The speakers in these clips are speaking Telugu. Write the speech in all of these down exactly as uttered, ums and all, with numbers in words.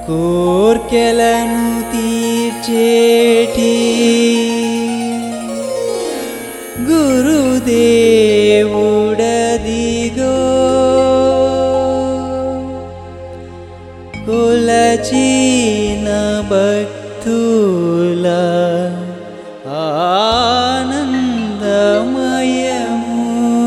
కోర్కెలను తీర్చేటి గురుదేవుడదిగో కొలచిన భక్తుల ఆనందమయము.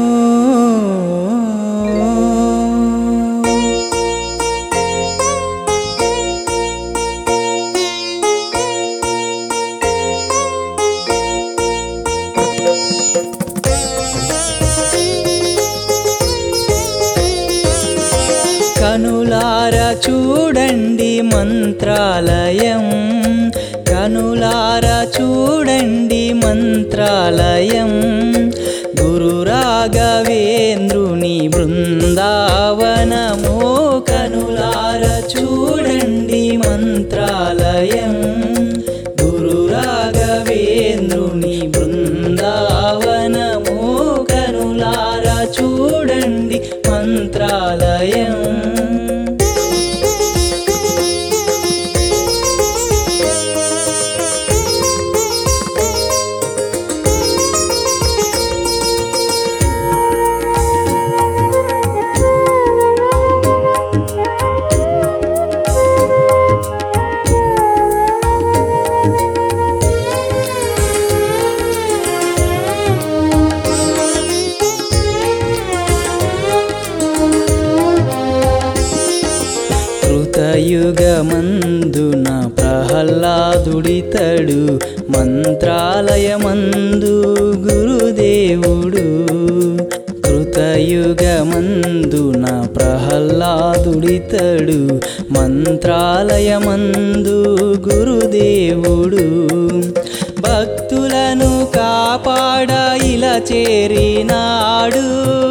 కనులారా చూడండి మంత్రాలయం, కనులారా చూడండి మంత్రాలయం, గురు రాఘవేంద్రుని బృందావనమో. కనులారా చూడండి మంత్రాలయం, గురు రాఘవేంద్రుని బృందావనమో. కనులారా చూడండి మంత్రాలయం. కృతయుగమందున ప్రహ్లాదుడితడు, మంత్రాలయమందు గురుదేవుడు. కృతయుగమందున ప్రహ్లాదుడితడు, మంత్రాలయమందు గురుదేవుడు. భక్తులను కాపాడ ఇలా చేరినాడు,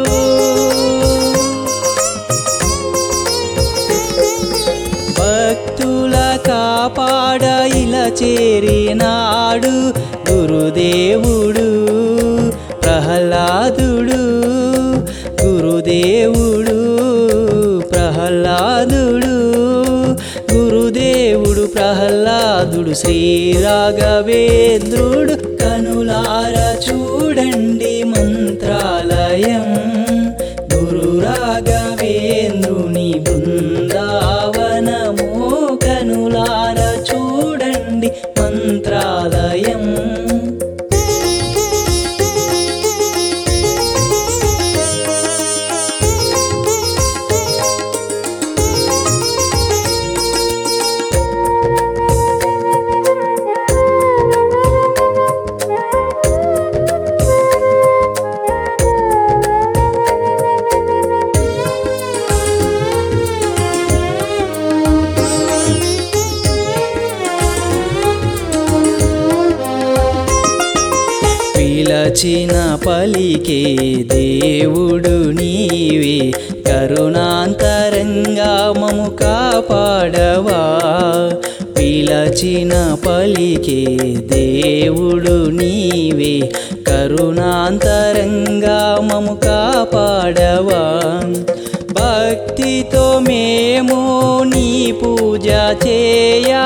భక్తుల కాపాడ ఇలా చేరినాడు గురుదేవుడు. ప్రహ్లాదుడు గురుదేవుడు, ప్రహ్లాదుడు గురుదేవుడు, ప్రహ్లాదుడు శ్రీ రాఘవేంద్రుడు. కనులారా చూడండి మంత్రాలయం, గురు రాఘవేంద్రుని బృందావనమో. కనులారా చూడండి మంత్రాలయం. పిలచిన పలికే దేవుడు నీవే, కరుణాంతరంగా మము కాపాడవా. పిలచిన పలికే దేవుడు నీవే, కరుణాంతరంగా మము కాపాడవా. భక్తితో మేము నీ పూజ చేయా,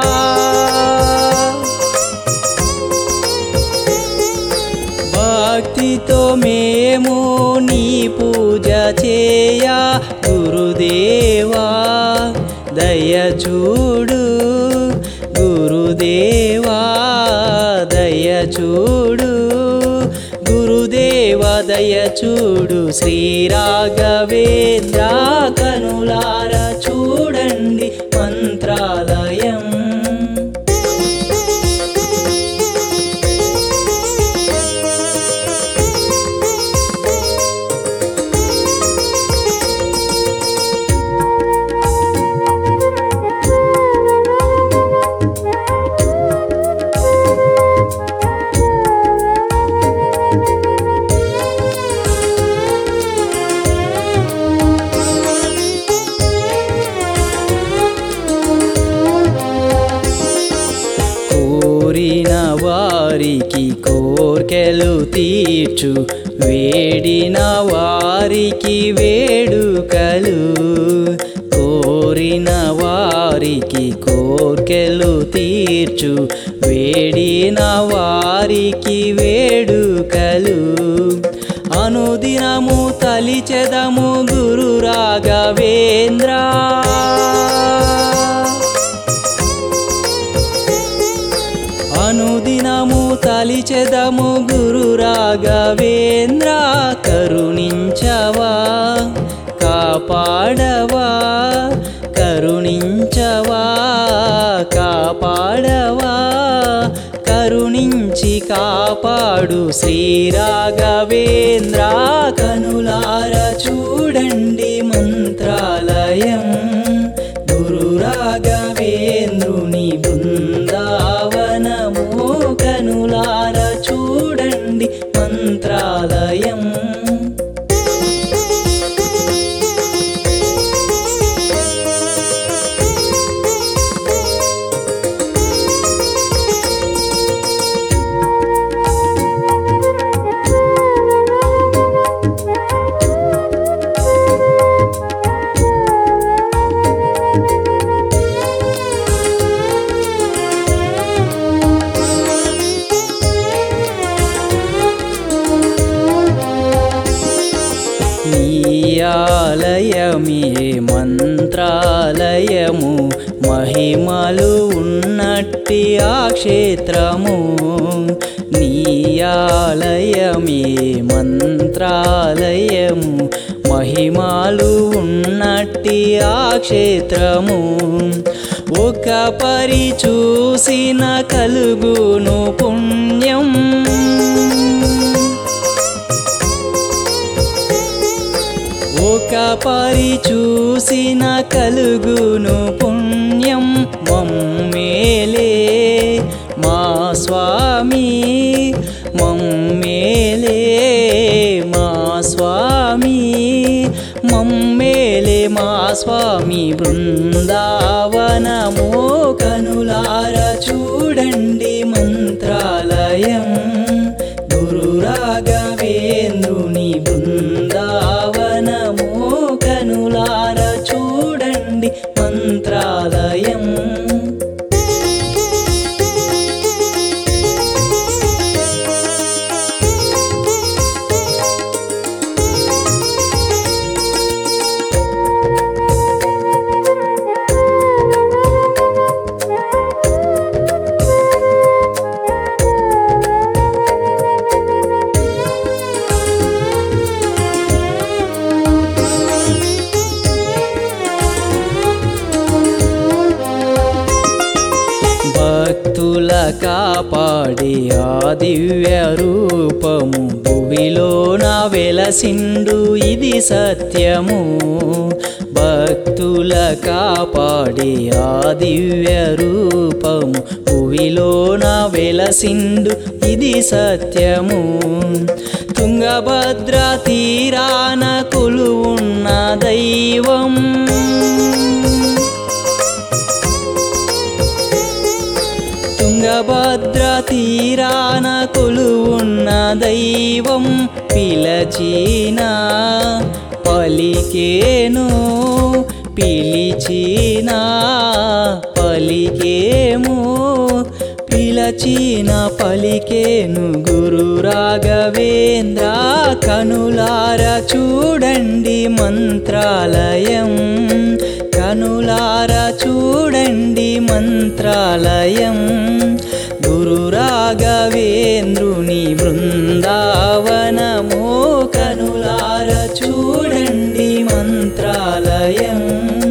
భక్తితో మేము నీ పూజ చేయా. గురుదేవా దయచూడు, గురుదేవా దయచూడు, గురుదేవా దయచూడు. శ్రీ రాఘవేంద్ర కనులారా చూడండి మంత్రాలయం. వారికి కోర్కెలు తీర్చు, వేడిన వారికి వేడుకలు, కోరిన వారికి తీర్చు వేడిన వారికి వేడుకలు అనుదినము తలిచెదము గురు రాఘవేంద్ర అనుదినము తలిచెదము గురు రాఘవేంద్ర కరుణించవా కాపాడవా కరుణించవా కాపాడవా కరుణించి కాపాడు శ్రీ రాఘవేంద్ర కనులార చూడండి మంత్రాలయం గురు రాఘవేంద్రుని బృందావనము కనులార చూడండి మంత్రాలయం ఆలయమే మంత్రాలయము మహిమలు ఉన్నట్టి ఆ క్షేత్రము నీ ఆలయమే మంత్రాలయము మహిమలు ఉన్నట్టి ఆ క్షేత్రము ఒక పరి చూసిన కలుగును పుణ్యం ఒక పరి చూసిన కలుగును పుణ్యం మమ్మేలే మా స్వామి మమ్మేలే మా స్వామి మమ్మేలే మా స్వామి బృందావనము కనులార చూడండి మంత్రాలయం గురు రాఘవేంద్రుని బృందావనము కనులార చూడండి మంత్రాలయం భక్తుల కాపాడే ఆ దివ్య రూపము భువిలోన వెలసిండు ఇది సత్యము భక్తుల కాపాడే ఆ దివ్య రూపము భువిలోన వెలసిండు ఇది సత్యము తుంగభద్ర తీరాన కొలువున్న దైవం తుంగభద్ర తీరాన కొలువున్న దైవం పిలచిన పలికేను పిలిచిన పలికేము పిలచిన పలికేను గురు రాఘవేంద్ర కనులార చూడండి మంత్రాలయం కనులార చూడండి మంత్రాలయం గురు రాఘవేంద్రుని బృందావనము కనులార చూడండి మంత్రాలయం